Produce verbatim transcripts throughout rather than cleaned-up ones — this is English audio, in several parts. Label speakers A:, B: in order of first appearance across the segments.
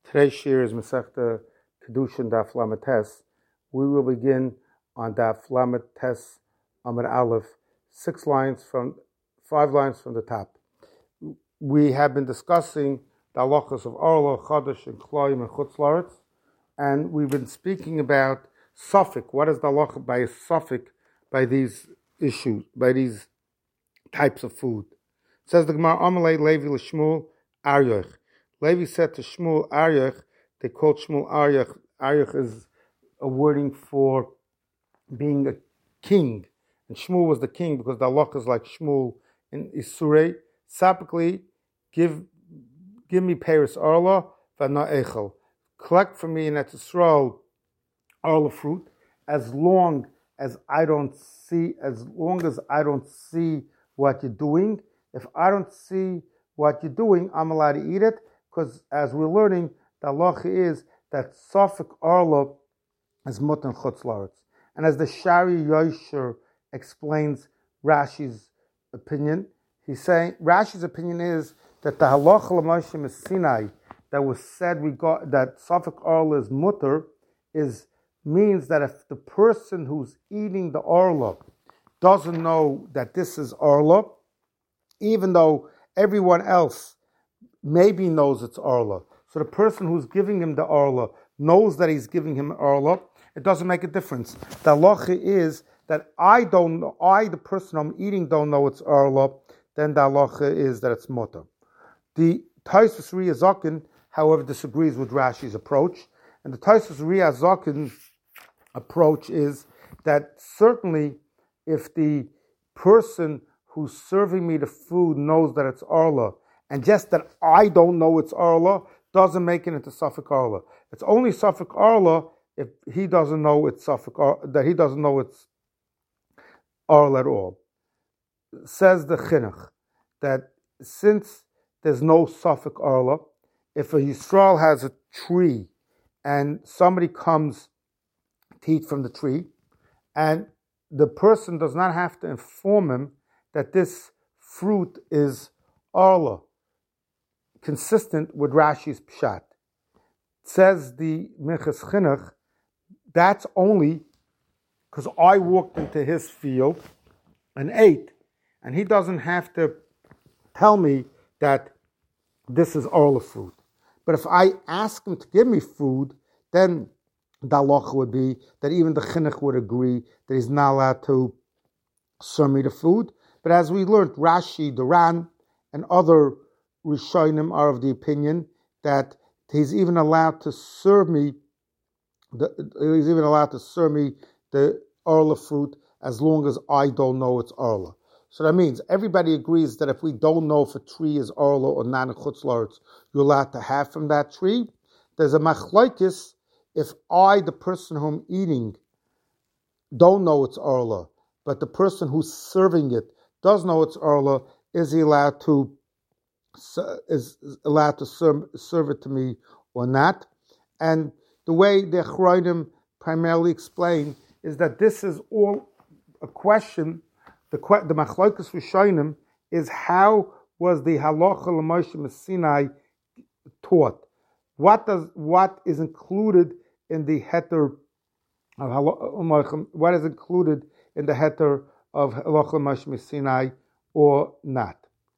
A: Today's shir is Masechta Kedushin Daf Lamed Tes. We will begin on Daf Lamed Tes Amud Aleph, six lines from, five lines from the top. We have been discussing the halachas of Orla, Chodesh, and Kloim, and Chutz La'aretz, and we've been speaking about suffix. What is the halacha by a suffix by these issues, by these types of food? It says the Gemara, Amalei Levi L'Shmuel Aryach. Levi said to Shmuel Aryach, they called Shmuel Aryach. Aryach is a wording for being a king. And Shmuel was the king because the halakha is like Shmuel in Isurei. Sapically, give give me Paris Arla, Vana Echel. Collect for me in Eretz Yisrael Arla fruit, as long as I don't see, as long as I don't see what you're doing. If I don't see what you're doing, I'm allowed to eat it. Because as we're learning, the halacha is that Safek Arla is mutan chutz la'aretz. And as the Shari Yosher explains Rashi's opinion, he's saying, Rashi's opinion is that the halacha l'Moshe Sinai that was said we got, that Safek Arla is mutter, is, means that if the person who's eating the Arla doesn't know that this is Arla, even though everyone else maybe knows it's Arla. So the person who's giving him the Arla knows that he's giving him Arla. It doesn't make a difference. The halacha is that I don't know, I, the person I'm eating, don't know it's Arla, then the halacha is that it's mutter. The Tosfos Ri Hazaken, however, disagrees with Rashi's approach. And the Tosfos Ri Hazaken approach is that certainly if the person who's serving me the food knows that it's Arla, and just that I don't know it's Arla doesn't make it into Safek Arla. It's only Safek Arla if he doesn't know it's Safek Arla, that he doesn't know it's Arla at all. Says the Chinuch that since there's no Safek Arla, if a Yisrael has a tree and somebody comes to eat from the tree, and the person does not have to inform him that this fruit is Arla, consistent with Rashi's Pshat. Says the Minchas Chinuch, that's only because I walked into his field and ate, and he doesn't have to tell me that this is Arla fruit. But if I ask him to give me food, then the halacha would be that even the Chinuch would agree that he's not allowed to serve me the food. But as we learned, Rashi, the Ran, and other Rishonim are of the opinion that he's even allowed to serve me, the, he's even allowed to serve me the Arla fruit as long as I don't know it's Arla. So that means everybody agrees that if we don't know if a tree is Arla or not in Chutz La'aretz, you're allowed to have from that tree. There's a machlokes if I, the person who I'm eating, don't know it's Arla, but the person who's serving it does know it's Arla, is he allowed to is allowed to serve, serve it to me or not? And the way the Chroidim primarily explain is that this is all a question. The the Machlokes Rishonim is how was the halacha l'Moshe Sinai taught? What does what is included in the heter of what is included in the heter of halacha l'Moshe Sinai or not?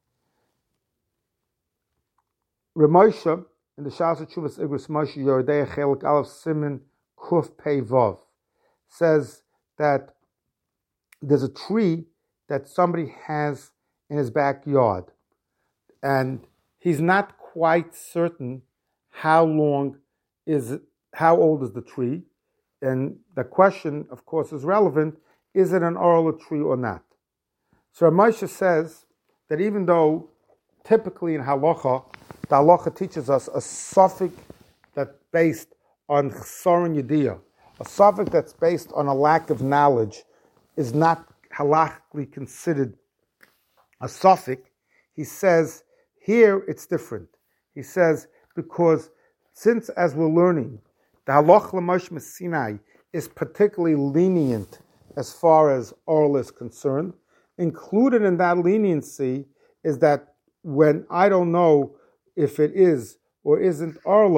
A: Ramosha in the Shas Chuvas Igros Moshe Yordei Chelik Aleph Siman Kuf Pei Vav says that there's a tree that somebody has in his backyard, and he's not quite certain how long is it, how old is the tree, and the question, of course, is relevant: is it an Arla tree or not? So Ramosha says that even though typically in halacha, the halacha teaches us a suffix that's based on chsaron yediyah, a suffix that's based on a lack of knowledge, is not halachically considered a suffix. He says here it's different. He says because since, as we're learning, the halacha l'Moshe Sinai is particularly lenient as far as Arla is concerned, included in that leniency is that when I don't know if it is or isn't Arla,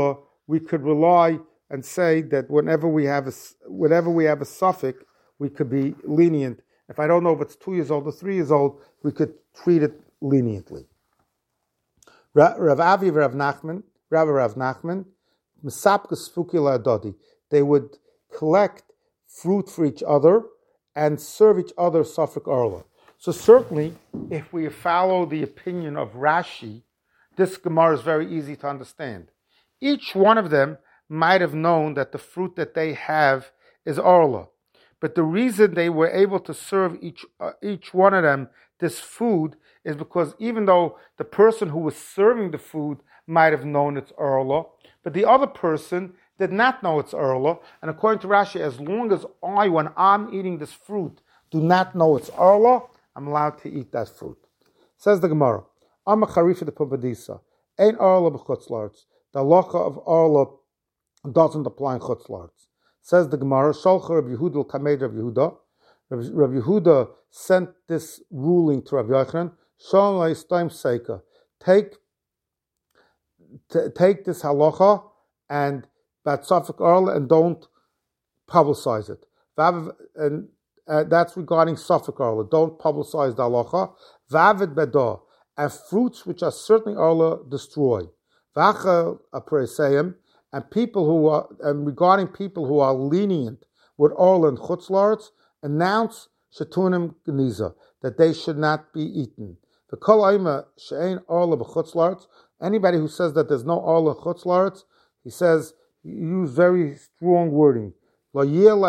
A: we could rely and say that whenever we have a, whenever we have a suffix, we could be lenient. If I don't know if it's two years old or three years old, we could treat it leniently. Rav Avi Rav Nachman, Rav Rav Nachman, Mesapkas Fukila Adodi. They would collect fruit for each other and serve each other Safek Arla. So certainly, if we follow the opinion of Rashi, this Gemara is very easy to understand. Each one of them might have known that the fruit that they have is Arla. But the reason they were able to serve each uh, each one of them this food is because even though the person who was serving the food might have known it's Arla, but the other person did not know it's Arla, and according to Rashi, as long as I, when I'm eating this fruit, do not know it's Arla, I'm allowed to eat that fruit. Says the Gemara, Amma Charifa de Pumbedisa, Ein Arla b'chutz la'aretz. The halacha of Arla doesn't apply in chutz la'aretz. Says the Gemara, Shalcha Rav Yehuda l'kamed Rav Yehuda. Rav Yehuda sent this ruling to Rav Yochanan, Shalom la'istam seika. Take, t- take this halacha and that Safek Arla and don't publicize it. And uh, that's regarding Safek Arla. Don't publicize the halacha. Vavid bedah. And fruits which are certainly Arla, destroy. Vacha apreseim. And people who are, and regarding people who are lenient with Arla and Chutz La'aretz, announce Shatunim Geniza, that they should not be eaten. The Kol Aima She'ein Arla b'Chutz La'aretz. Anybody who says that there's no Arla Chutz La'aretz, he says, use very strong wording. They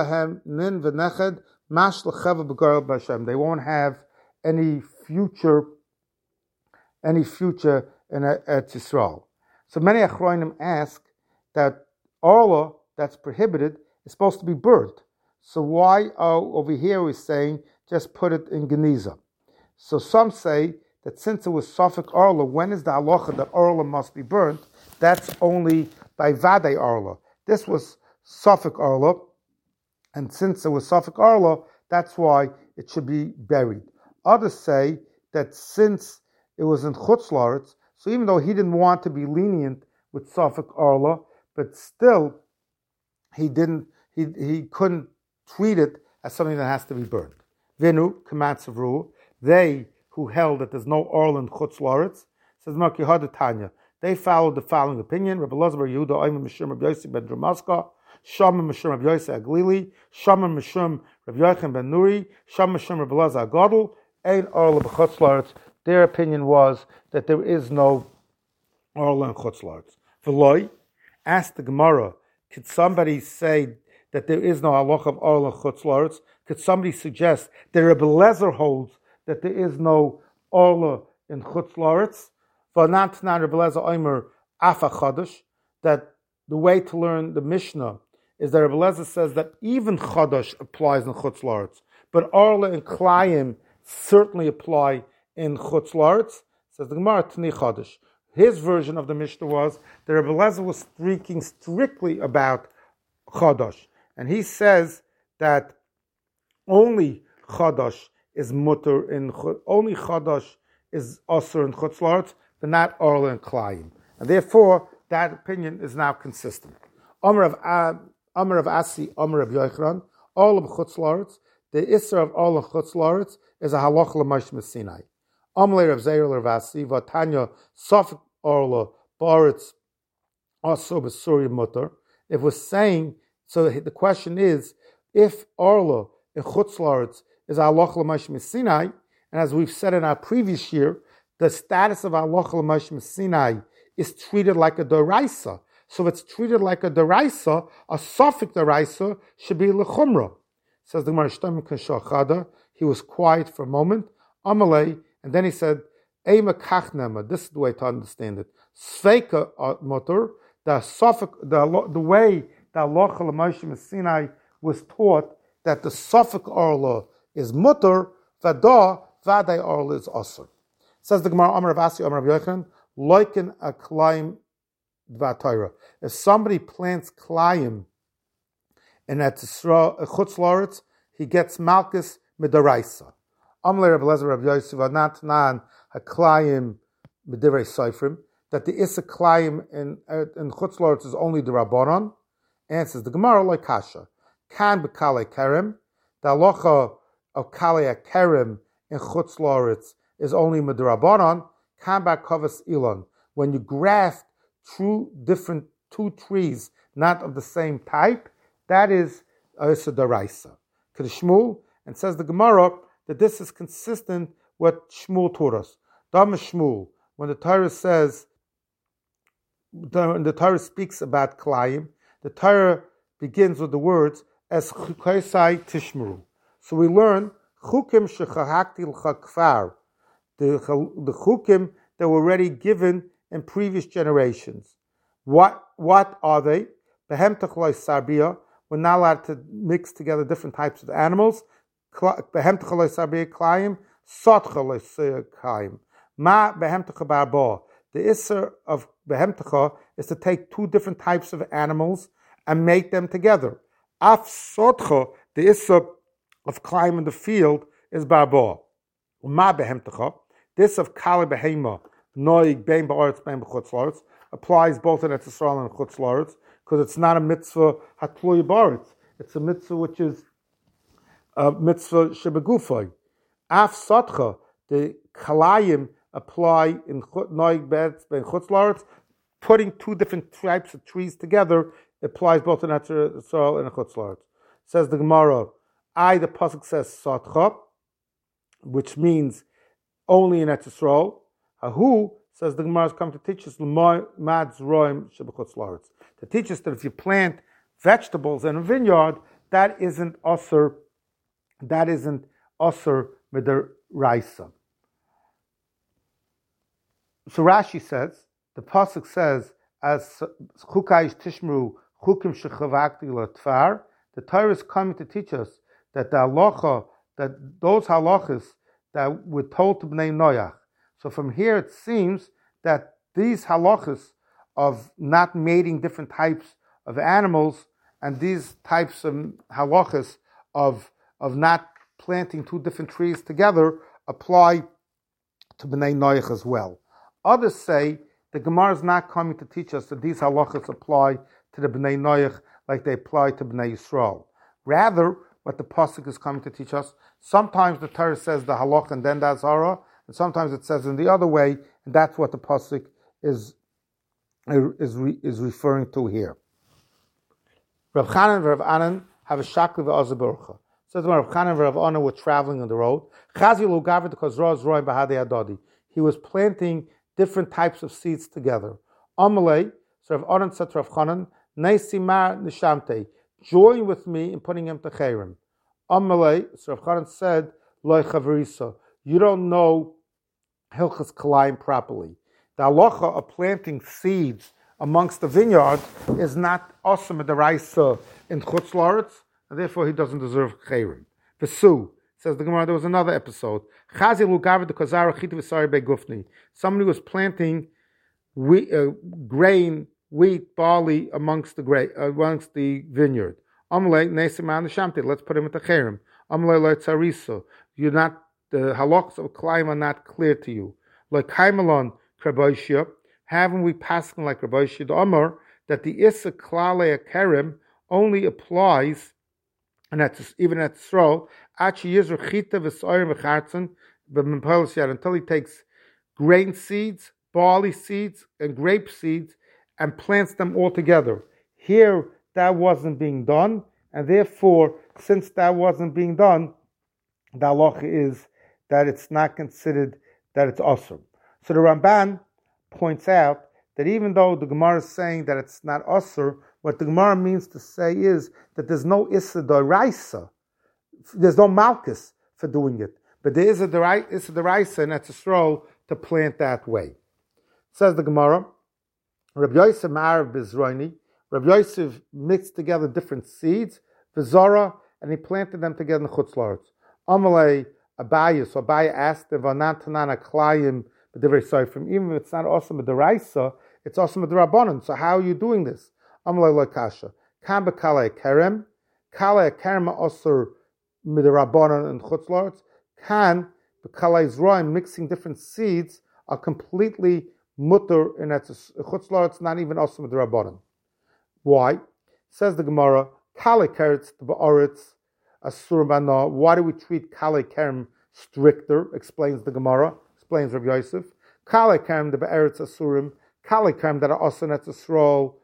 A: won't have any future, any future in Eretz Yisrael. So many Achronim ask that Arla that's prohibited is supposed to be burnt. So why uh, over here we're saying just put it in Geniza? So some say that since it was Safek Arla, when is the halacha that Arla must be burnt? That's only by Vadei Arla. This was Safek Arla, and since it was Safek Arla, that's why it should be buried. Others say that since it was in Chutz La'aretz, so even though he didn't want to be lenient with Safek Arla, but still he didn't, he he couldn't treat it as something that has to be burned. Venu, Kamatzavru, they who held that there's no Arla in Chutz La'aretz, says Makihad Tanya. They followed the following opinion: Rabbi Elazar bar Yehuda, Oimim Mishum Rabbi Yossi ben Dramaska, Shamim Mishum Rabbi Yossi Aglili, Shamim Mishum Rabbi Yochanan ben Nuri, Shamim Mishum Rabbi Elazar Gadol, Ein Arla b'Chutz La'aretz. Their opinion was that there is no Arla in Chutz La'aretz. V'loi, asked the Gemara, could somebody say that there is no halacha of Arla in Chutz La'aretz? Could somebody suggest that Rabbi Elazar holds that there is no Arla in Chutz La'aretz? That the way to learn the Mishnah is that Rabbi Elazar says that even Chodosh applies in Chutz La'aretz, but Arla and Klayim certainly apply in Chutz La'aretz. Says the Gemara, Tni Chodosh. His version of the Mishnah was that Rabbi Elazar was speaking strictly about Chodosh, and he says that only Chodosh is mutter in only Chodosh is asur in Chutz La'aretz, but not Arla and Klayim. And therefore, that opinion is now consistent. Omer of Omer of Asi, Omer of Yochanan, all of Chutz La'aretz, the Isser of all of Chutz La'aretz is a halacha l'Moshe Messinai. Omer of Zeir of Asi, Vatanya, Safek Arla, Ba'aretz, also b'Surya Mutter. If we're saying, so the question is, if Arla in Chutz La'aretz is a halacha l'Moshe Messinai, and as we've said in our previous year, the status of halacha l'Moshe Messinai is treated like a doraisa. So if it's treated like a doraisa, a Safek doraisa should be l'chumra. Says the Gemara, Sh'tomim k'shachada. He was quiet for a moment. Amalei, and then he said, Eima kachnema. This is the way to understand it. Sveika motor. The Safek, the the way the halacha l'Moshe Messinai was taught that the Safek Arla is mutter, vada vadei Arla is asur. Says the Gemara, Amar of Asi, Amar of Yochanan, loiken a klayim dvatayra. If somebody plants klayim in a Chutz La'aretz, he gets malchus midaraisa. Amar Rav Elazar Rav Yosef, not nan haklayim midivrei seifrim. that the Issa Klayim in, uh, in Chutz La'aretz is only the Rabbanon? Answers the Gemara like Kasha. Kan b'kalei kerem. The halacha of kalei kerem in Chutz La'aretz is only midrabanan. Kan b'kavas ilon. When you graft two different two trees, not of the same type, that is Issa Daraisa. Shmuel, and says the Gemara that this is consistent with Shmuel taught us. Dama Shmuel, when the Torah says, when the Torah speaks about Klayim, the Torah begins with the words as Chukaisai Tishmeru. So we learn Chukim Shechahakti L'Chakfar, the the Chukim that were already given in previous generations. What what are they? Behem Techloi Sarbia. We're not allowed to mix together different types of animals. Behem Techloi Sarbia Klayim, Sot Chaloi Klayim. Ma Behem Techabar Ba. The Isser of Behem Techa is to take two different types of animals and make them together. Af Sotcha, the Isser of Klayim in the field, is Barba. Ma Behem Techa. This of Kali Behema, Noig Bein Ba'aretz Bein B'Chutz La'aretz, applies both in Eretz Yisrael and Chutz La'aretz, because it's not a mitzvah Hatlui Ba'aretz. It's a mitzvah which is a mitzvah Shebegufay. Af Sotcha, the Kalayim apply in Noig Bein Chutz La'aretz, putting two different types of trees together applies both in Eretz Yisrael and Chutz La'aretz. Says the Gemara, I, the pasuk says Sotcha, which means only in Eretz Yisrael. Hahu, says the Gemara, has come to teach us Madz Roim Shebechutz La'aretz, to teach us that if you plant vegetables in a vineyard, that isn't Osir, that isn't Osir Midaraisa. So Rashi says, the pasuk says, as Chukaish Tishmeru Chukim Shechavakti Latfar, the Torah is coming to teach us that the halacha, that those halachas that were told to Bnei Noach. So from here it seems that these halachas of not mating different types of animals and these types of halachas of, of not planting two different trees together apply to Bnei Noach as well. Others say the Gemara is not coming to teach us that these halachas apply to the Bnei Noach like they apply to Bnei Yisrael. Rather, what the pasuk is coming to teach us, sometimes the Torah says the halach and then the azara, and sometimes it says in the other way, and that's what the pasuk is is is referring to here. Rav Chanan and Rav Anan have a shakli v'azah barucha. Says when Rav Chanan and Rav Anan were traveling on the road, Chazi lo gaver because Roz roy bahadei adadi. He was planting different types of seeds together. Amalei, so Rav Anan said to Rav Chanan, Neisimar nishamte, join with me in putting him to Cherem. Amalei, so Rav Chanan said, Loi chaverisa, you don't know Hilchas Kalayim properly. The halacha of planting seeds amongst the vineyard is not awesome at the Raisa in Chutz La'aretz, and therefore he doesn't deserve Cherem. Vesu, says the Gemara, there was another episode. Chazi lugav de kozara chita v'sari begufni. Somebody was planting wheat, uh, grain, wheat, barley amongst the gra- amongst the vineyard. Amalei neisimah neshamte. Let's put him at the cherem. Amalei lo tzarisa. You're not, the halachas of Klayim are not clear to you. Like kaimalon kraboshia. Haven't we passed like Raboshia the Amar that the Issa Klalei Kerem only applies, and that's even at Yisrael, until he takes grain seeds, barley seeds, and grape seeds, and plants them all together. Here, that wasn't being done, and therefore, since that wasn't being done, the halacha is that it's not considered that it's awesome. So the Ramban points out that even though the Gemara is saying that it's not asur, what the Gemara means to say is that there's no issa d'oraisa, there's no malchus for doing it, but there is a issa d'oraisa and that's a stroll to plant that way. Says the Gemara, Rabbi Yosef Ma'arav Bizroini, Rabbi Yosef mixed together different seeds, v'zara, and he planted them together in Chutz La'aretz. Amalei Abaye, so Abaye asked him, V'nantanana Klayim, but they're very sorry from even if it's not awesome with the Raisa, it's awesome with the Rabbanon. So how are you doing this? Amalei lo kasha. Kan b'kalei kerem, kalei kerem osur with the Rabbanon and Chutz La'aretz. Kan b'kalei zroim, mixing different seeds are completely mutter in Chutz La'aretz, not even Osam D'Rabbanan. Why? Says the Gemara, Kale Keretz Ba'aretz Asur Bana. Why do we treat Kale Kerem stricter? Explains the Gemara, explains Rabbi Yosef. Kale Kerem the Ba'aretz Asurim, Kale Kerem that are Osan Etz Yisrael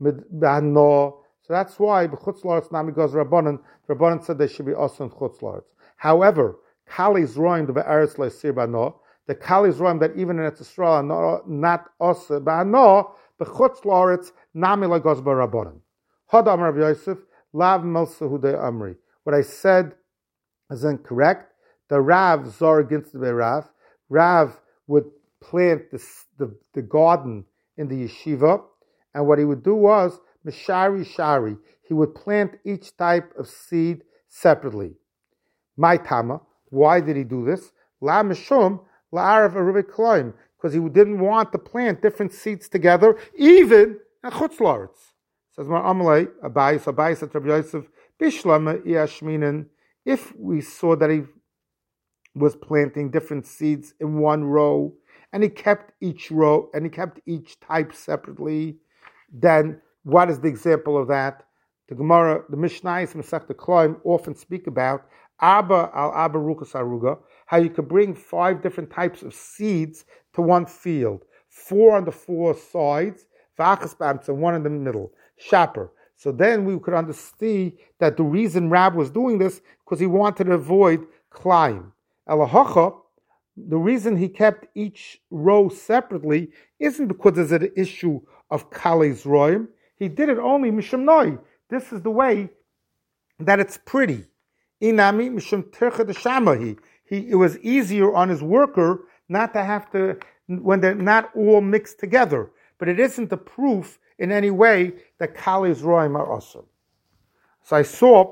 A: B'Hana. So that's why B'Chutz La'aretz Nami Goz Rabbanan. Rabbanan said they should be Osan Chutz La'aretz. However, Kale's Roim the Ba'aretz Le'Sir B'Hana. The Kale's Roim that even in Etz Yisrael are not, not Osan B'Hana. B'Chutz La'aretz Nami Goz Rabbanan. Hadam Rabbi Yosef Lav Melsa Hudei Amri. What I said is incorrect. The Rav Zor against the Rav. Rav would plant the, the, the garden in the yeshiva, and what he would do was Mishari Shari. He would plant each type of seed separately. My Tama. Why did he do this? La Mishum La Arav Aruvi Kloim. Because he didn't want to plant different seeds together, even in Chutz La'aretz. Says Mar Amalei, Abayis, Abayis at Rabbi Yosef, Bishlama Iyashminin, if we saw that he was planting different seeds in one row, and he kept each row, and he kept each type separately, then what is the example of that? The Gemara, the Mishnayos, Masechta Kloim often speak about Abba al Abba Rukas Aruga, how you could bring five different types of seeds to one field, four on the four sides, V'achas Bamtza, one in the middle. Shaper. So then we could understand that the reason Rab was doing this because he wanted to avoid climb. Elahacha, the reason he kept each row separately isn't because there's an issue of Kale's Roim. He did it only Misham Noi. This is the way that it's pretty. Inami Misham Tercha de Shamahi. He it was easier on his worker not to have to when they're not all mixed together. But it isn't the proof in any way that Kale's Roim are awesome. So I saw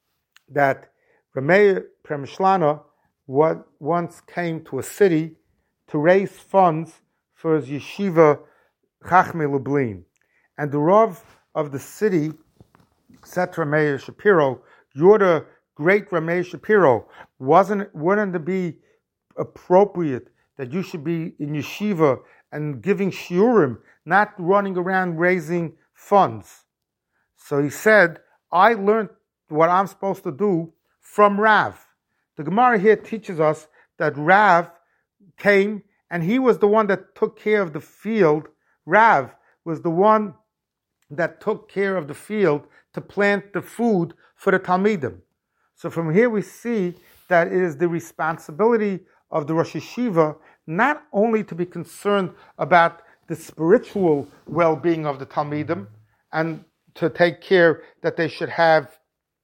A: that Rameh Premishlana once came to a city to raise funds for his yeshiva Chachmei Lublin. And the Rav of the city said to Rameh Shapiro, you're the great Rameh Shapiro. Wasn't, wouldn't it be appropriate that you should be in yeshiva and giving shiurim, not running around raising funds? So he said, I learned what I'm supposed to do from Rav. The Gemara here teaches us that Rav came and he was the one that took care of the field. Rav was the one that took care of the field to plant the food for the Talmidim. So from here we see that it is the responsibility of the Rosh Yeshiva not only to be concerned about the spiritual well-being of the Talmidim and to take care that they should have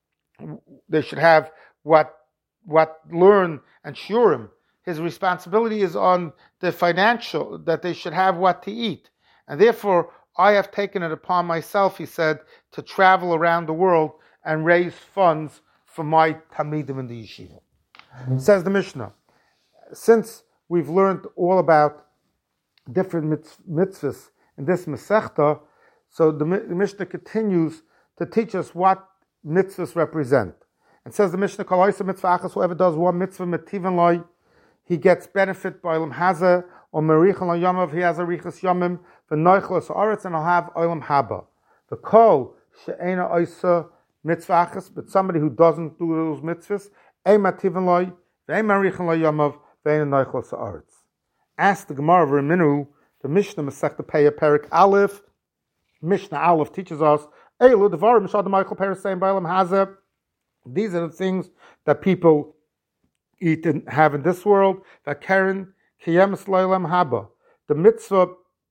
A: they should have what what learn and shurim. His responsibility is on the financial, that they should have what to eat. And therefore, I have taken it upon myself, he said, to travel around the world and raise funds for my Talmidim in the yeshiva. Mm-hmm. Says the Mishnah, since we've learned all about different mitzvahs in this Masechta, so the, the Mishnah continues to teach us what mitzvahs represent. And says the Mishnah, whoever does one mitzvah metivin loy, he gets benefit by Olam Hazeh, or Merichan lo Yamav, he has a Riches Yomim, v'noichel es haaretz, and he'll have Olam Haba. The kol she'ena oisa mitzvah achas, but somebody who doesn't do those mitzvahs, ein metivin loy, v'ein Merichan lo Yamav, v'ein noichel es haaretz. Ask the Gemara of Reminu, the Mishnah Masechta Peah Perik Aleph, Mishnah Aleph teaches us, Eilu devarim shad Michael Peres saying by Olam Hazeh. These are the things that people eat and have in this world. That Karen Kiyemis Leilam Haba. The mitzvah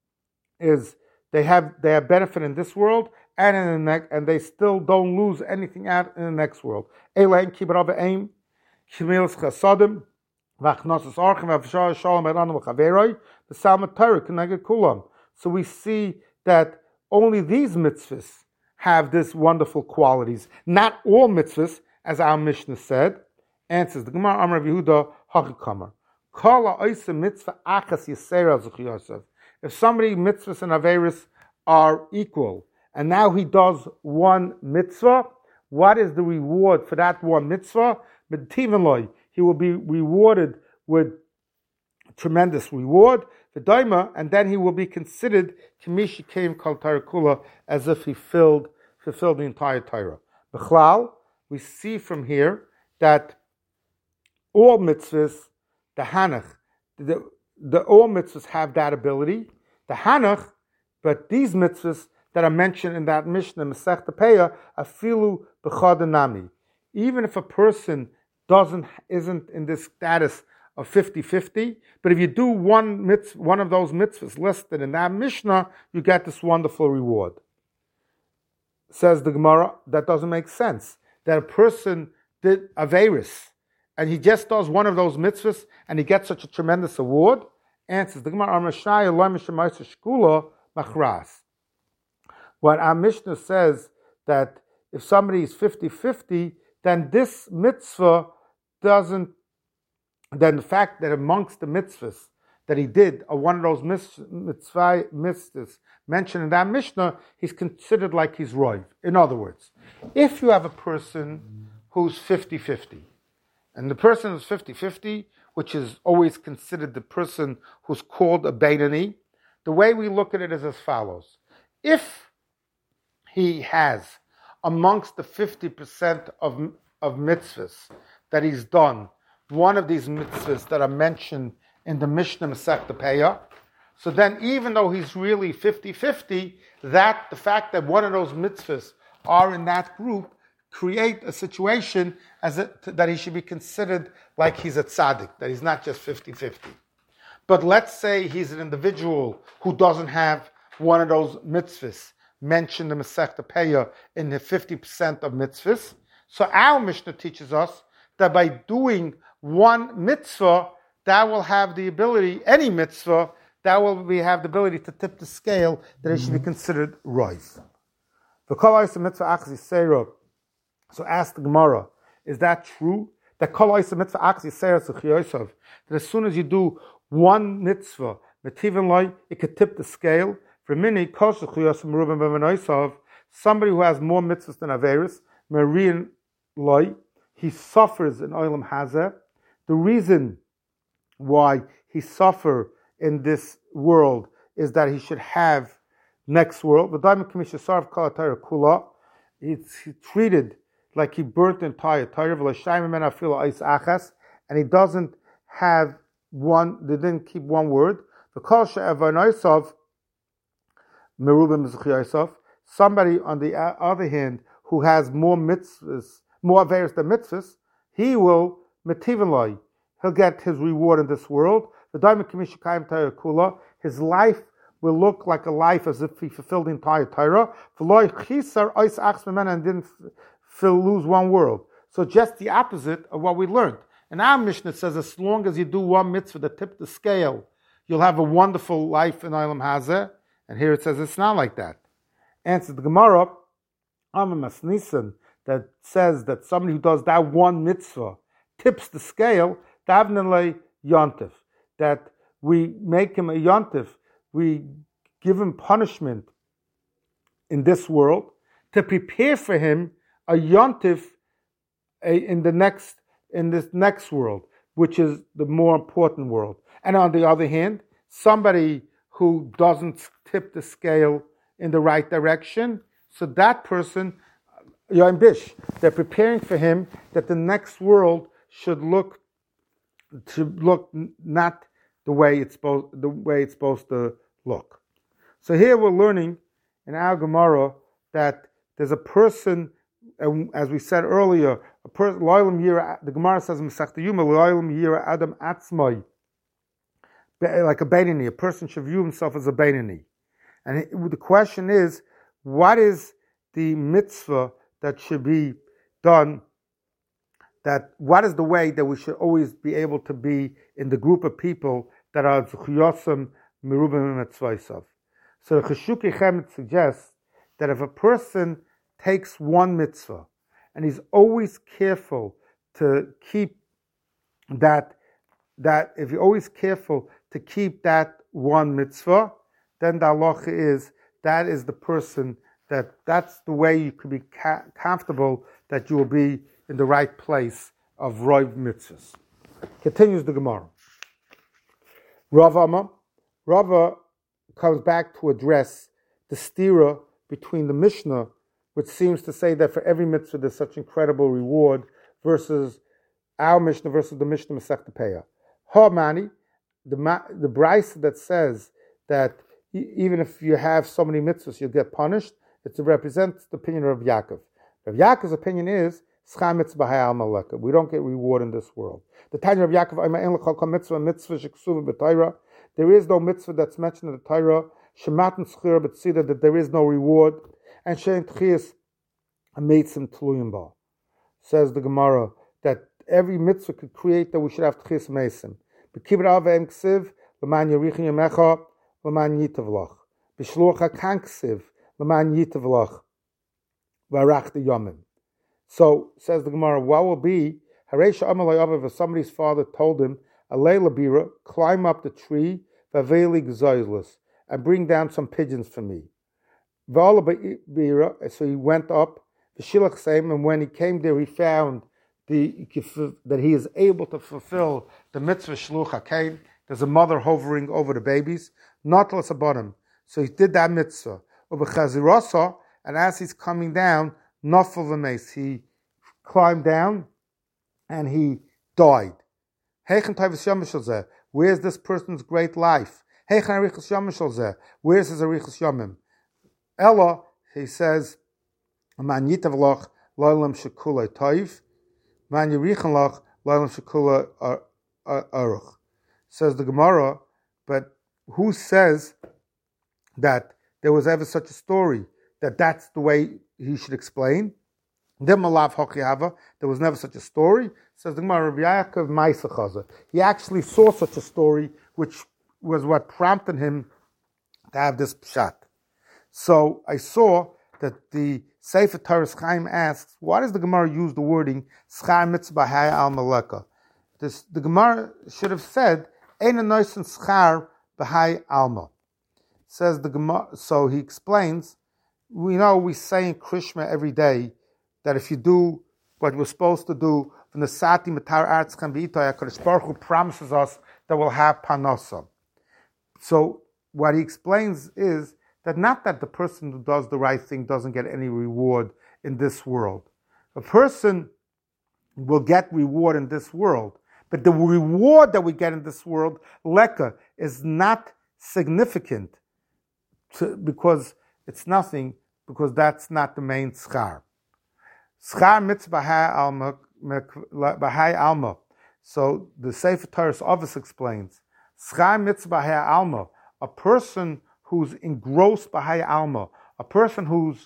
A: is they have they have benefit in this world and in the next, and they still don't lose anything out in the next world. Elain Kibarava Aim, Kimilis Chasadim, Vachnosas Archim, Avshah Shalom Eranam Chaveroi, the Salmat Torah Keneged Kulam. So we see that only these mitzvahs have this wonderful qualities. Not all mitzvahs, as our Mishnah said. Answers the Gemara Amar Yehuda Hachikamar. Kala oisa mitzvah achas yisera zuch Yosef. If somebody mitzvahs and averis are equal, and now he does one mitzvah, what is the reward for that one mitzvah? He will be rewarded with tremendous reward. v'daima, and then he will be considered k'mishi came kol Torah kula, as if he filled fulfilled the entire Torah. B'chlal, we see from here that all mitzvahs, the hanach, the, the all mitzvahs have that ability. The hanach, but these mitzvahs that are mentioned in that Mishnah, Masechta Peah, afilu b'chadanami. Even if a person doesn't isn't in this status of fifty-fifty, but if you do one mitzvah, one of those mitzvahs listed in that Mishnah, you get this wonderful reward. Says the Gemara, that doesn't make sense. That a person did Averis, and he just does one of those mitzvahs, and he gets such a tremendous award. Answers the Gemara, when our Mishnah says that if somebody is fifty-fifty, then this mitzvah doesn't, then the fact that amongst the mitzvahs that he did, or one of those mitzvah mitzvahs mentioned in that Mishnah, he's considered like he's roiv. In other words, if you have a person who's fifty-fifty, and the person who's fifty-fifty, which is always considered the person who's called a Beinani, the way we look at it is as follows. If he has, amongst the fifty percent of, of mitzvahs that he's done, one of these mitzvahs that are mentioned in the Mishnah Masechta Peah, so then even though he's really fifty-fifty, that the fact that one of those mitzvahs are in that group create a situation as a, that he should be considered like he's a tzaddik, that he's not just fifty-fifty. But let's say he's an individual who doesn't have one of those mitzvahs mentioned in Masechta Peah in the fifty percent of mitzvahs. So our Mishnah teaches us that by doing one mitzvah, that will have the ability, any mitzvah, that will be, have the ability to tip the scale that it should be considered roiv. So ask the Gemara, is that true? That that as soon as you do one mitzvah, it could tip the scale. For many, somebody who has more mitzvahs than Averis, Marian loy, he suffers in Olam Hazeh. The reason why he suffer in this world is that he should have next world. It's treated like he burnt the entire Torah, and he doesn't have one, they didn't keep one word. Somebody, on the other hand, who has more mitzvahs, more various than mitzvahs, he will metivin. He'll get his reward in this world. His life will look like a life as if he fulfilled the entire Torah, and didn't lose one world. So just the opposite of what we learned. And our Mishnah says, as long as you do one mitzvah that tip the scale, you'll have a wonderful life in Olam Hazeh. And here it says it's not like that. Answer the Gemara, Amamas Nisan, that says that somebody who does that one mitzvah tips the scale, Davnele Yontif, that we make him a Yontif, we give him punishment in this world to prepare for him a Yontif in the next in this next world, which is the more important world. And on the other hand, somebody who doesn't tip the scale in the right direction, so that person, Yom Bish, they're preparing for him that the next world should look to look not the way it's supposed the way it's supposed to look. So here we're learning in our Gemara that there's a person, as we said earlier, a person. The Gemara says in Masechta Yuma, Loylam Yira Adam Atzmai, like a Beinani, a person should view himself as a Beinani. And the question is, what is the mitzvah that should be done? That what is the way that we should always be able to be in the group of people that are Zchuyosam Merubim Mitzvaysav? So the Cheshuki Chemet suggests that if a person takes one mitzvah and he's always careful to keep that, that if you're always careful to keep that one mitzvah, then the halacha is that is the person that that's the way you could be ca- comfortable that you will be in the right place of roiv mitzvahs. Continues the Gemara. Rav Amar, Rava comes back to address the stira between the Mishnah, which seems to say that for every mitzvah there's such incredible reward, versus our Mishnah versus the Mishnah Masechta Peah. Ha mani, the the brayso that says that even if you have so many mitzvahs you'll get punished, it represents the opinion of Yaakov. Rav Yaakov's opinion is schar mitzvah hayal maleka. We don't get reward in this world. The Tanya of Yaakov, mitzvah mitzvah sheksuva b'Torah. There is no mitzvah that's mentioned in the Torah. Shematan schir b'tzida, that there is no reward, and shein tchias ameitzim tluyim ba. Says the Gemara that every mitzvah could create that we should have tchias meisim. B'kibur avim ksiv l'man yerichin yamecha l'man yitav lach. B'shlucha kan ksiv l'man yitav lach v'arach the yomim. So says the Gemara, what will be Haresha Amalei Avav, if somebody's father told him, Alei Labira, climb up the tree, Vaveli Gzoilus, and bring down some pigeons for me. V'ala Bira, so he went up, V'shilach Seim, and when he came there, he found the that he is able to fulfill the mitzvah Shluch HaKein. There's a mother hovering over the babies, not less about him. So he did that mitzvah. Ubechazirasa, and as he's coming down, Nafal V'meis, he climbed down, and he died. Where's this person's great life? Where's his arichas yomim? Ella, he says, Man yitav lach loylam shekula toiv, man yirichan lach loylam shekula aruch. Says the Gemara, but who says that there was ever such a story, that that's the way he should explain? There was never such a story. Says the Gemara, Rabbi Yaakov Ma'aseh Chaza. He actually saw such a story, which was what prompted him to have this pshat. So I saw that the Sefer Torah Chaim asks, why does the Gemara use the wording Schar Mitzvah Hay Al Maleka? This the Gemara should have said Ein Anoisen Schar B'Hay Alma. Says the Gemara. So he explains. We know we say in Krishma every day that if you do what we're supposed to do, from the Sati Matar Arts can be Itoy, HaKadosh Baruch Hu promises us that we'll have Panasa. So what he explains is that not that the person who does the right thing doesn't get any reward in this world. A person will get reward in this world, but the reward that we get in this world, Leka, is not significant to, because it's nothing, because that's not the main schar. Schar mitzvah b'hai alma. So the Sefer Torah obviously explains. Schar mitzvah b'hai alma. A person who's engrossed b'hai alma, a person who's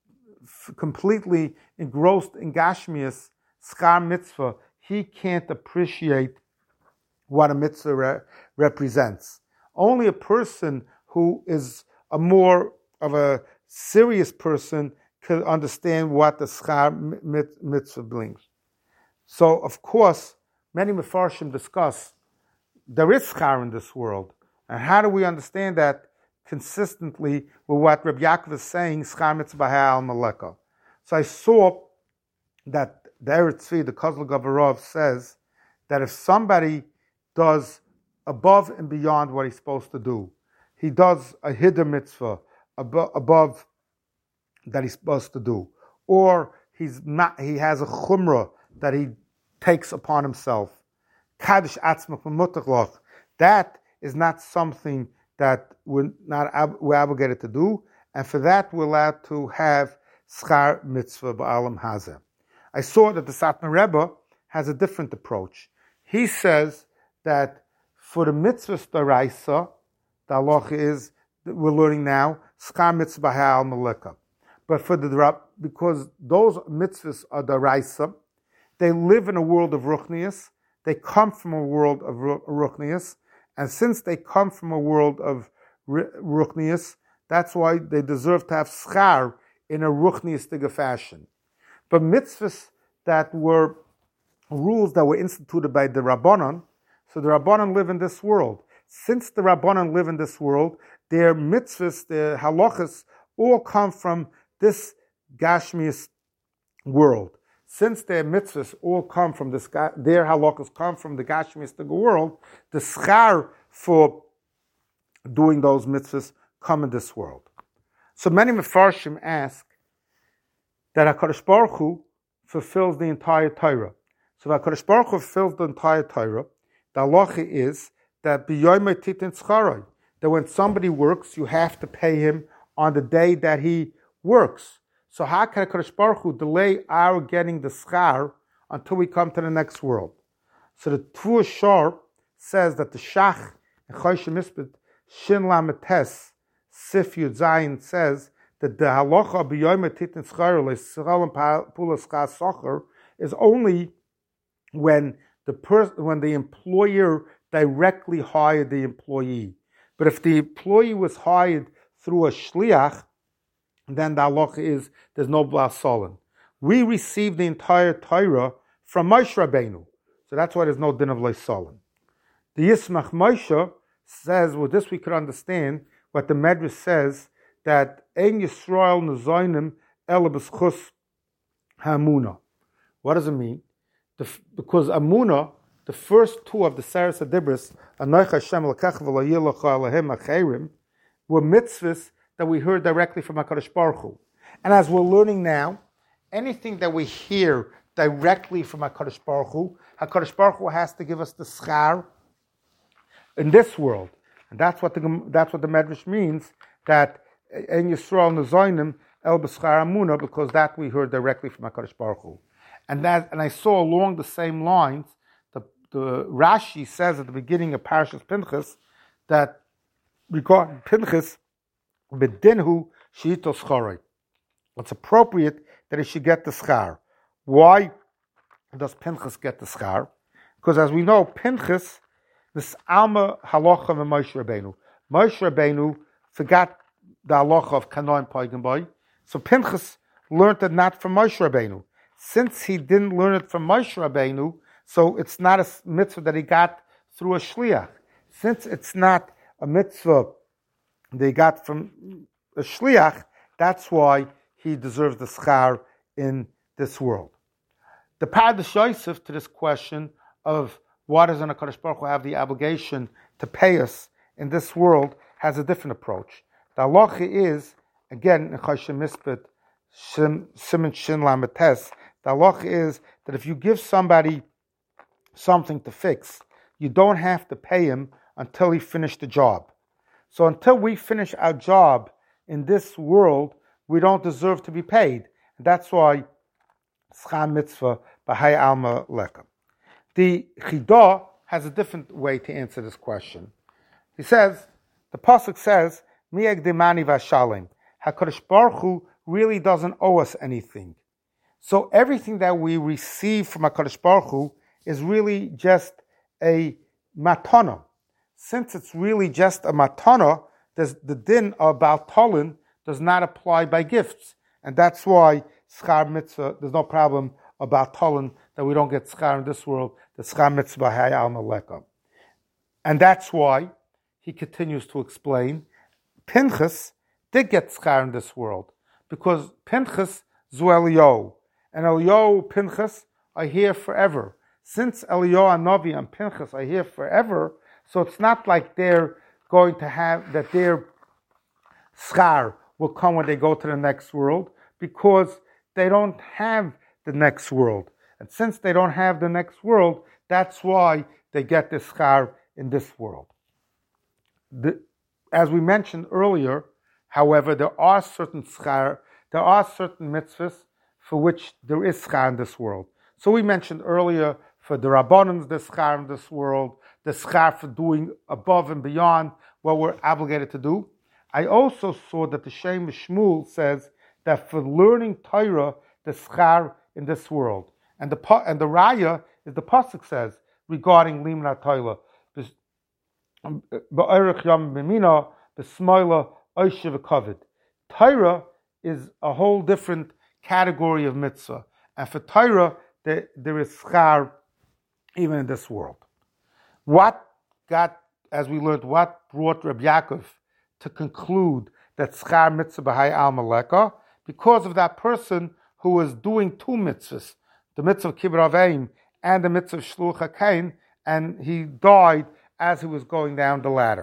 A: f- completely engrossed in gashmias, schar mitzvah, he can't appreciate what a mitzvah re- represents. Only a person who is a more of a serious person could understand what the schar mitzvah brings. So, of course, many mefarshim discuss there is schar in this world, and how do we understand that consistently with what Rabbi Yaakov is saying, schar mitzvah al maleka. So I saw that the Eretz Tzvi, the Kozl Gavarov, says that if somebody does above and beyond what he's supposed to do, he does a hidden mitzvah above, above that he's supposed to do, or he's not, he has a chumrah that he takes upon himself. Kaddish atzmach v'mutach, that is not something that we're not we're obligated to do, and for that we're allowed to have schar mitzvah ba'alam hazeh. I saw that the Satmar Rebbe has a different approach. He says that for the mitzvahs d'oraisa, the halacha is that we're learning now schar mitzvah ha'al maleka. But for the because those mitzvahs are d'oraisa, they live in a world of ruchnius. They come from a world of ruchnius, and since they come from a world of ruchnius, that's why they deserve to have schar in a ruchniistic fashion. But mitzvahs that were rules that were instituted by the Rabbanon, so the Rabbanon live in this world. Since the Rabbanon live in this world, their mitzvahs, their halachas, all come from this Gashmius world. Since their mitzvahs all come from this, their halachas come from the Gashmius world, the schar for doing those mitzvahs come in this world. So many Mefarshim ask that HaKadosh Baruch Hu fulfills the entire Torah. So if HaKadosh Baruch Hu fulfills the entire Torah, the halacha is that b'yoyme titin tzcharoi, that when somebody works, you have to pay him on the day that he works. So how can HaKadosh Baruch Hu delay our getting the schar until we come to the next world? So the Tvua Shor says that the Shach and Choshen Mispet Shin Lametes Sif Yud Zayin says that the halacha b'yoyme titin tzcharoi le'schalim pulas chas socher is only when the pers- when the employer directly hired the employee. But if the employee was hired through a shliach, then the halacha is there's no blas solon. We received the entire Torah from Moshe Rabbeinu, so that's why there's no din of leis solon. The Yismach Moshe says, well, this we could understand what the Medrash says, that Ein Yisrael Nezoinim Ela B'schus Hamuna. What does it mean? The, because Amuna, the first two of the Saras Adibris, Anoich Hashem L'kach V'lo Yilocha Elohim Acherim, were mitzvahs that we heard directly from HaKadosh Baruch Hu. And as we're learning now, anything that we hear directly from HaKadosh Baruch Hu, HaKadosh Baruch Hu has to give us the schar in this world. And that's what the that's what the Medrash means, that En Yisrael Nezoinim El B'schar Amuna, because that we heard directly from HaKadosh Baruch Hu. And that, and I saw along the same lines, the, the Rashi says at the beginning of Parashas Pinchas that regarding Pinchas, B'dinhu she'ito schorei, it's appropriate that he should get the schar. Why does Pinchas get the schar? Because as we know, Pinchas, this Alma halacha of Moshe Rabbeinu. Moshe Rabbeinu forgot the halacha of Kanoim Paigan Boy, so Pinchas learned it not from Moshe Rabbeinu. Since he didn't learn it from Moshe Rabbeinu, so it's not a mitzvah that he got through a shliach. Since it's not a mitzvah that he got from a shliach, that's why he deserves the schar in this world. The Pardosh Yosef to this question of why does HaKadosh Baruch Hu have the obligation to pay us in this world has a different approach. The halacha is, again, in Choshen Mispet, Siman Shin Lametes, the halacha is that if you give somebody something to fix, you don't have to pay him until he finished the job. So until we finish our job in this world, we don't deserve to be paid. And that's why schar mitzvah b'hai alma lekam. The Chidah has a different way to answer this question. He says, the pasuk says, Mi'eg demani v'ashalim. HaKadosh Baruch Hu really doesn't owe us anything. So everything that we receive from HaKadosh Baruch Hu is really just a matana. Since it's really just a matana, the din about tolin does not apply by gifts. And that's why schar mitzvah, there's no problem about tolin, that we don't get schar in this world, the schar mitzvah hay alma lekam. And that's why he continues to explain, Pinchas did get schar in this world, because Pinchas zu Eliyahu, and Eliyahu, Pinchas are here forever. Since Eliyahu Hanavi and Pinchas are here forever, so it's not like they're going to have, that their schar will come when they go to the next world, because they don't have the next world. And since they don't have the next world, that's why they get the schar in this world. The, as we mentioned earlier, however, there are certain schar, there are certain mitzvahs for which there is schar in this world. So we mentioned earlier, for the Rabbanans, the schar in this world, the schar for doing above and beyond what we're obligated to do. I also saw that the Shem Shmuel says that for learning Torah, the schar in this world. And the and the Raya is the pasuk says regarding Limna Torah, Ba'erich Yom B'mina B'smoila Oishiv Kovid. Torah is a whole different category of mitzvah, and for Torah there, there is schar even in this world. What got, as we learned, what brought Reb Yaakov to conclude that schar mitzvah b'hai alma leka? Because of that person who was doing two mitzvahs, the mitzvah of kibbur aveim and the mitzvah of shluch hakain, and he died as he was going down the ladder.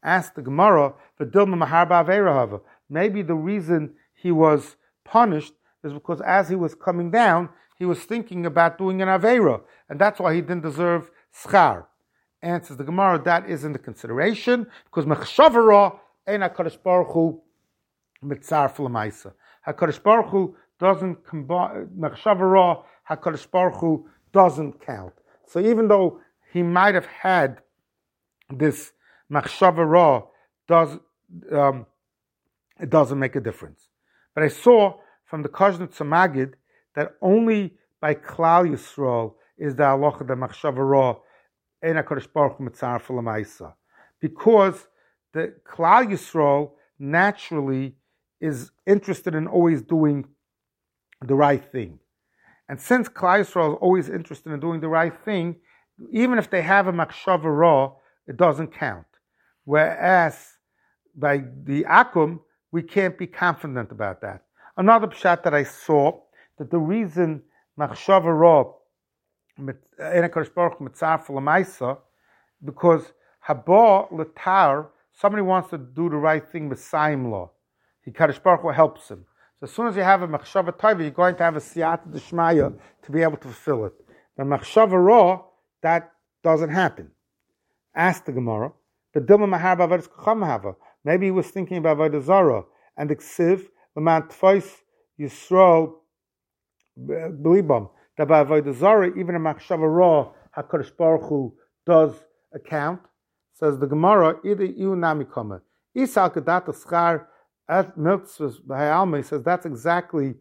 A: Asked the Gemara, "V'dilma maharba aveirahava." Maybe the reason he was punished is because as he was coming down, he was thinking about doing an aveira, and that's why he didn't deserve schar. Answers the Gemara, that isn't the consideration, because mechshavara ein HaKadosh Baruch Hu mitzarf l'maisa. HaKadosh Baruch Hu doesn't combine, mechshavara, HaKadosh Baruch Hu doesn't count. So even though he might have had this machshavara, does um, it doesn't make a difference. But I saw from the Koshnitz Magid that only by Klal Yisrael is the halacha the machshavara ein HaKadosh Baruch Hu mitzaref l'maisa, because the Klal Yisrael naturally is interested in always doing the right thing. And since Klal Yisrael is always interested in doing the right thing, even if they have a machshavara, it doesn't count. Whereas by the Akum, we can't be confident about that. Another pshat that I saw, that the reason machshavara ein HaKadosh Baruch Hu mitzaref l'maisa, because haba l'tar, somebody wants to do the right thing with Saim law. HaKadosh Baruch Hu helps him. So as soon as you have a machshava tova, you're going to have a siyata d'shmaya to be able to fulfill it. But machshavara, that doesn't happen. Ask the Gemara, but dilma mahar b'avodas kacham hava. Maybe he was thinking about avodah zara, and the ksiv l'man tfais Yisrael b'libam, that by avodah zara, even a machshavara, HaKadosh Baruch Hu does account. Says the Gemara, either you nami kama isal kedat schar at mitzvahs b'hayalma. He says that's exactly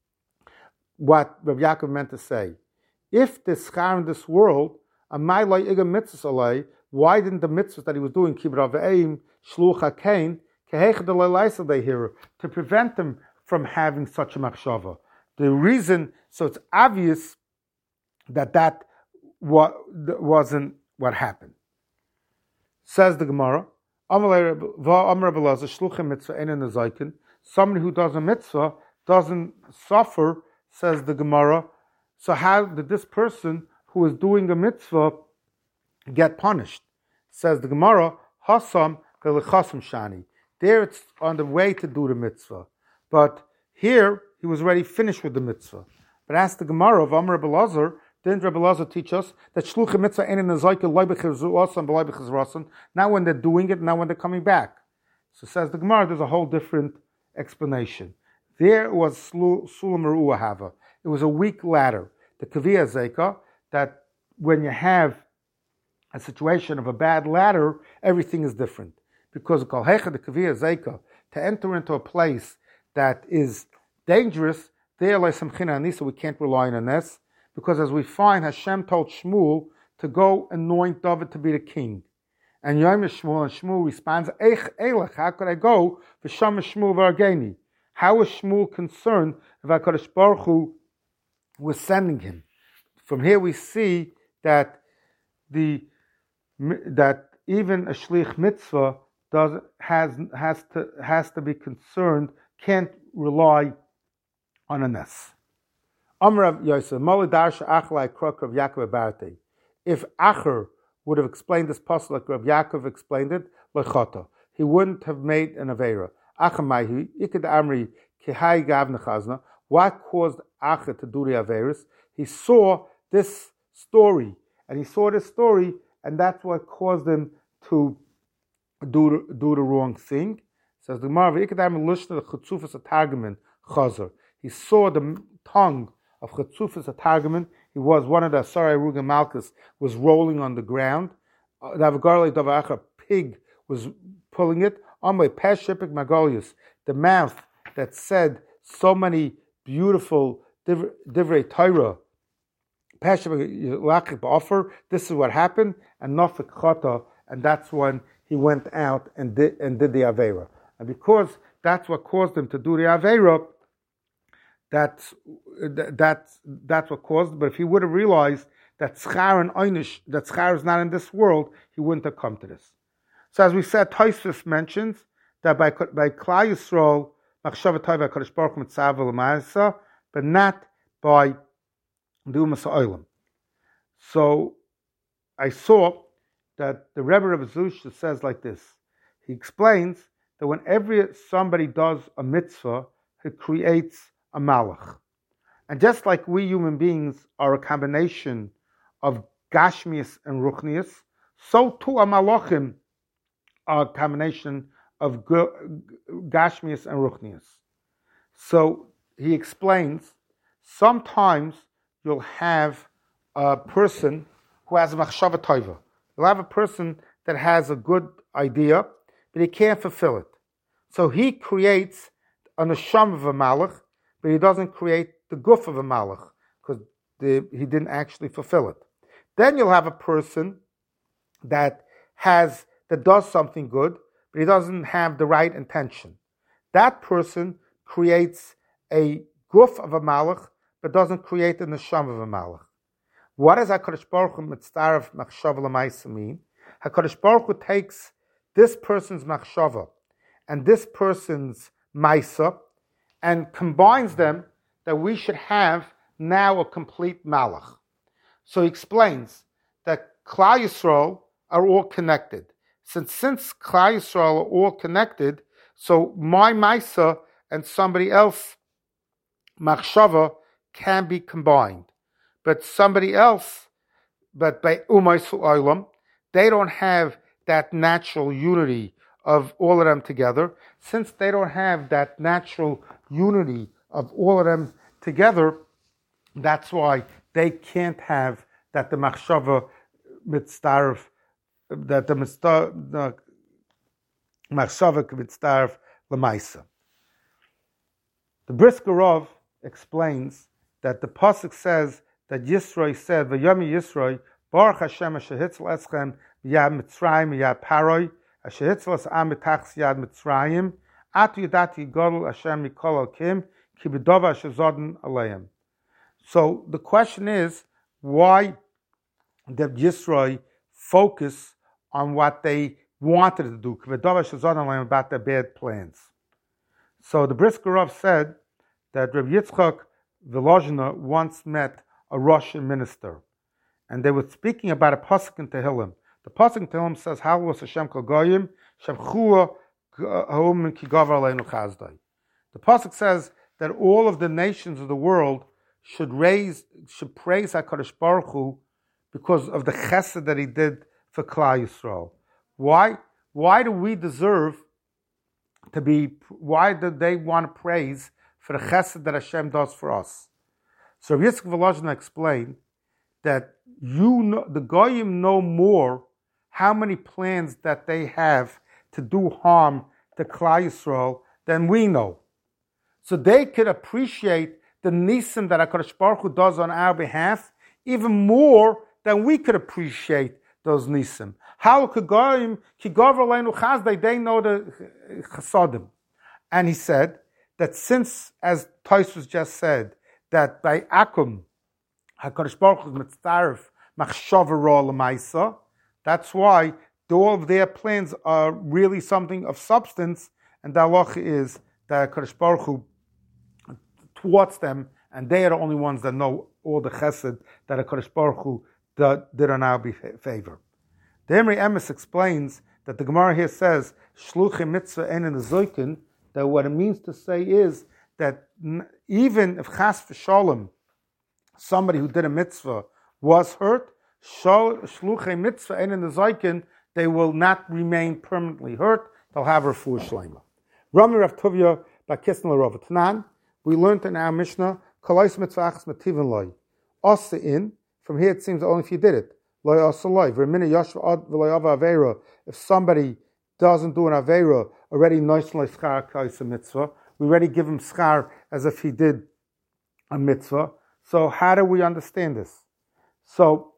A: what Rav Yaakov meant to say. If the schar in this world, amay loy iga mitzvahs alay, why didn't the mitzvahs that he was doing, kibbur aveim, shluch hakein, kehech de le'laisa they hear, to prevent them from having such a machshava? The reason, so it's obvious that that wasn't what happened. Says the Gemara, somebody who does a mitzvah doesn't suffer, says the Gemara. So how did this person who is doing a mitzvah get punished? Says the Gemara, Hasam Gelichasam Shani. There it's on the way to do the mitzvah. But here he was already finished with the mitzvah. But ask the Gemara of Amr Belazar, didn't Rabbi Elazar teach us that shluchim mitzvah ain't in the zaykel loy b'chizrasan b'loy b'chizrasan? Not when they're doing it, not when they're coming back. So says the Gemara, there's a whole different explanation. There was sulam ruah hava. It was a weak ladder. The kaviyah zeka, that when you have a situation of a bad ladder, everything is different. Because kol hecha the kaviyah zeka, to enter into a place that is dangerous, there like samchina anisa, we can't rely on this. Because as we find, Hashem told Shmuel to go anoint David to be the king. And Yom Shmuel, and Shmuel responds, Eich Elech, how could I go? V'sham Shmuel v'argeni. How is Shmuel concerned if HaKadosh Baruch Hu was sending him? From here we see that the that even a shlich mitzvah does has has to has to be concerned, can't rely on a ness. Amrav Yosef, Molidarsha Achlai Krok of Yaakov Barte. If Acher would have explained this pasuk like Rav Yaakov explained it, lechota, he wouldn't have made an avera. Achamaihi iked amri kihai gav nechazna. What caused Acher to do the averis? He saw this story, and he saw this story, and that's what caused him to do the, do the wrong thing. Says the Gemara, iked amri lushna chutzufas atargamin chazer. He saw the tongue of Chetzufas Atargaman. He was one of the Sarai Ruga Malchus, was rolling on the ground. A pig was pulling it. Amway Peshipik Magolius, the mouth that said so many beautiful divrei Torah. Peshipik offer. This is what happened, and Nofik Chata, and that's when he went out and did and did the Avera. And because that's what caused him to do the Avera, That's that's that's what caused it. But if he would have realized that schar and einish, that schar is not in this world, he wouldn't have come to this. So as we said, Tosfos mentions that by by Klal Yisrael, machshava tova HaKadosh Baruch Hu mitzav l'ma'asa, but not by dumas ha'olam. So I saw that the Rebbe of Zusha says like this: He explains that whenever somebody does a mitzvah, he creates a malach. And just like we human beings are a combination of gashmius and ruchnius, so too a malachim are a combination of gashmius and ruchnius. So he explains, sometimes you'll have a person who has a machshava tova. You'll have a person that has a good idea, but he can't fulfill it. So he creates a neshama of a malach, but he doesn't create the guf of a malach, because he didn't actually fulfill it. Then you'll have a person that has that does something good, but he doesn't have the right intention. That person creates a guf of a malach, but doesn't create the neshama of a malach. What does HaKadosh Baruch Hu mitzdaref machshava l'maisa mean? HaKadosh Baruch Hu takes this person's machshava and this person's maisa and combines them, that we should have now a complete malach. So he explains that Klal Yisrael are all connected. Since since Klal Yisrael are all connected, so my maisa and somebody else machshava can be combined. But somebody else, but by Umaysul Olam, they don't have that natural unity of all of them together. Since they don't have that natural unity of all of them together, that's why they can't have that the machshava mitzdarf, that the machshava mitzdarf l'maisa. The Brisker Rov explains that the pasuk says that Yisroi said, "V'yami Yisroi, Baruch Hashem asher hitzel eschem yad Mitzrayim yad Paroi, asher hitzel es am mitachs yad Mitzrayim, atu yadati gadol Hashem mikol alkim, ki b'dova asher zoden aleim." So the question is, why did Yisroi focus on what they wanted to do, ki b'dova asher zoden aleim, about their bad plans? So the Brisker Rov said that Rav Yitzchak Volozhiner once met a Russian minister, and they were speaking about a pasuk in Tehillim. The pasuk in Tehillim says, "Halvos Hashem kol goyim shavchua ha'um ki gavar aleinu chazdai." The pasuk says that all of the nations of the world should raise, should praise HaKadosh Baruch Hu because of the chesed that He did for Klal Yisrael. Why? Why do we deserve to be? Why do they want to praise for the chesed that Hashem does for us? So Rav Yitzchak Volozhiner explained that you know, the Goyim know more how many plans that they have to do harm to Klal Yisrael than we know. So they could appreciate the nisim that HaKadosh Baruch Hu does on our behalf even more than we could appreciate those nisim. How could Goyim ki gavar aleinu chazdai? They know the chasadim. And he said that since, as Tosfos just said, that by Akum, HaKadosh Baruch Hu mitzdaref machshava ra l'maisa, that's why all of their plans are really something of substance, and the halacha is that HaKadosh Baruch Hu thwarts them, and they are the only ones that know all the chesed that HaKadosh Baruch Hu did on our favor. The Emri Emes explains that the Gemara here says, Shluchim mitzvah ein in the zoikin, that what it means to say is that even if chas v'sholem, somebody who did a mitzvah was hurt, shluchei mitzvah ein in the zoikin, they will not remain permanently hurt. They'll have refuah shleima. Rami Rav Tuvia Bakisn l'Rav Tanan. We learned in our Mishnah, Kalais mitzvah achas mativin loy. Asa in. From here it seems only if you did it. Loy asa loy. V'rmina yashva ad v'loy ava avera. If somebody doesn't do an avera, already nois loy schar kaisa mitzvah. We already give him schar as if he did a mitzvah. So how do we understand this? So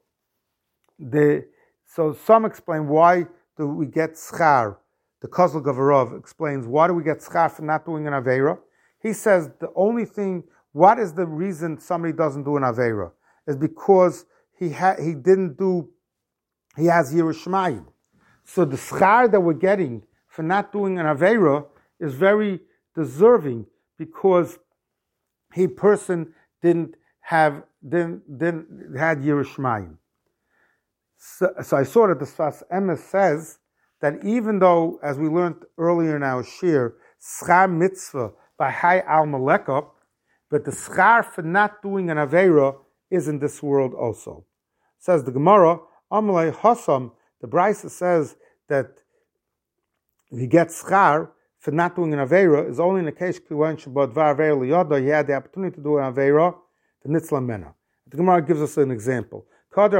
A: the so some explain why do we get schar. The Kozl Gavarov explains why do we get schar for not doing an avera. He says the only thing, what is the reason somebody doesn't do an avera, is because he ha, he didn't do, he has Yerushalayim. So the schar that we're getting for not doing an avera is very deserving because he person didn't have didn't didn't had Yerushalayim. So, so I saw that the Sfas Emes says that even though, as we learned earlier in our shir, schar mitzvah by hay al maleka, but the schar for not doing an avera is in this world also. Says the Gemara, Amalei Hasam, the Brisa says that he gets schar for not doing an avera is only in the case when Shabbat var avera liyada, he had the opportunity to do an avera, the nitzla mena. The Gemara gives us an example. There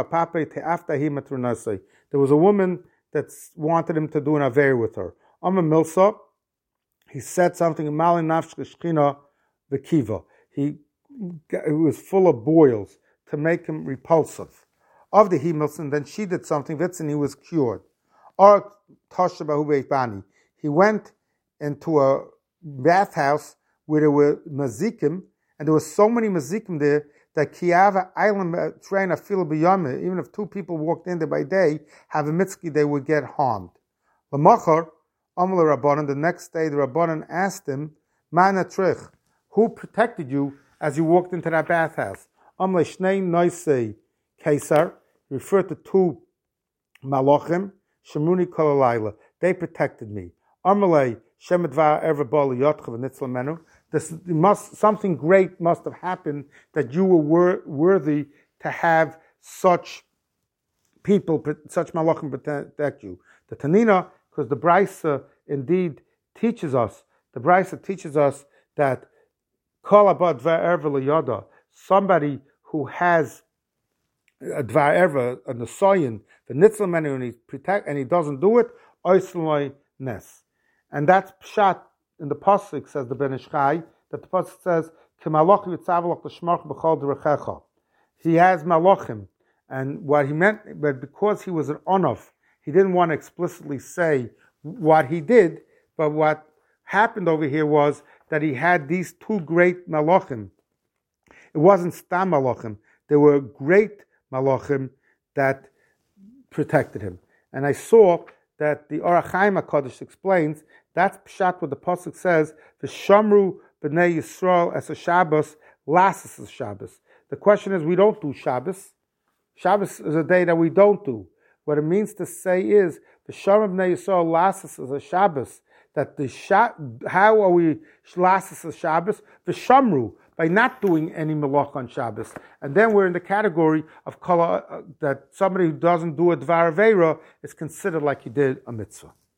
A: was a woman that wanted him to do an avera with her. Amma milsa, he said something in Malin Nafshka Shechina V'kiva. He it was full of boils to make him repulsive. Of the himels, and then she did something, and he was cured. Or Toshabahu Beitbani. He went into a bathhouse where there were mazikim, and there were so many mazikim there that Kiava Island train a fil b'yameh, even if two people walked in there by day, have a mitzki, they would get harmed. L'machar, Amar Rabbanan, the next day the Rabbanan asked him, Mana trich, who protected you as you walked into that bathhouse? Amar Shnei Noisei Kaisar, referred to two malachim, Shemuni Kolalayla, they protected me. Amalei Shemedvar Everbal Yotchav Nitzla Menu. This must something great must have happened that you were wor- worthy to have such people, such malachim protect you. The Tanina, because the Brisa indeed teaches us, the Brisa teaches us that Kol Abad Dvar Erva Yada, somebody who has a Dvar Erva, a Nesoyin, the Nitzla Menu, and he protect and he doesn't do it, Oisloi Nes. And that's pshat in the pasuk, says the Ben Ish Chai, that the pasuk says, he has malachim, and what he meant, but because he was an onof, he didn't want to explicitly say what he did, but what happened over here was that he had these two great malachim. It wasn't stam malachim; there were great malachim that protected him. And I saw that the Orach Chaim HaKadosh explains that's pshat what the pasuk says, "V'shamru b'nei Yisrael as a Shabbos, lasses as Shabbos." The question is, we don't do Shabbos. Shabbos is a day that we don't do. What it means to say is, "V'shamru b'nei Yisrael lasses as a Shabbos." That the sha- how are we lasses as Shabbos? V'shamru, by not doing any malach on Shabbos, and then we're in the category of kala, uh, that somebody who doesn't do a dvar aveira is considered like he did a mitzvah.